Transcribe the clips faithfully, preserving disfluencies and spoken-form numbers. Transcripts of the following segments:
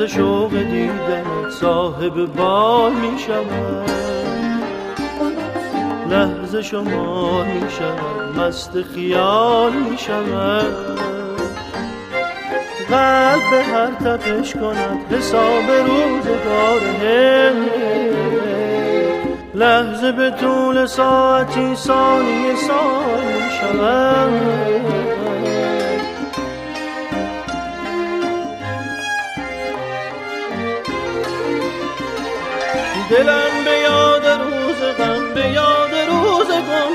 شوق دیدن صاحب بال می شود، لحظه شما می شود، مست خیال می شود. قلب به هر تپش کند حساب روزگار، لحظه به طول ساعتی ثانیه سال می شود. دلم به یاد روز غم، به یاد روز گم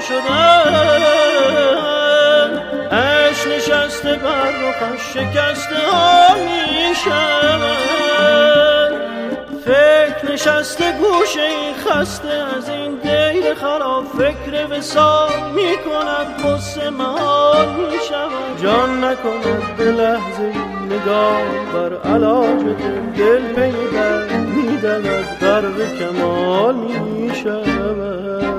شدن، عشق نشسته بر رخش شکسته ها می شود. فکر نشسته گوشه این خسته از این دیر خراب، فکر وصال می کند قصه محال می شود. جان نکند به لحظه نگاه بر علاج دل، دل پی در می دود غرق کمال می شود.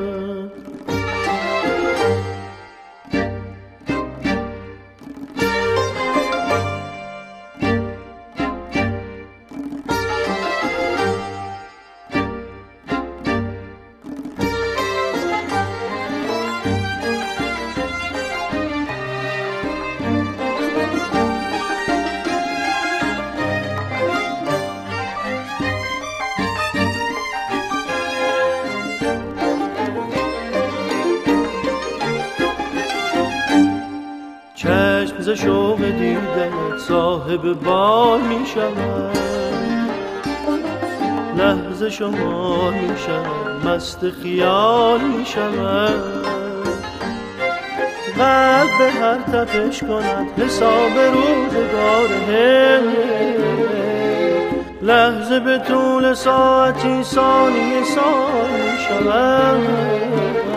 چشم ز شوق دیدن صاحب بال می شود، لحظه شما می شود، مست خیال می شود. قلب به هر تپش کند حساب روزگار، لحظه به طول ساعتی ثانیه سال می شود.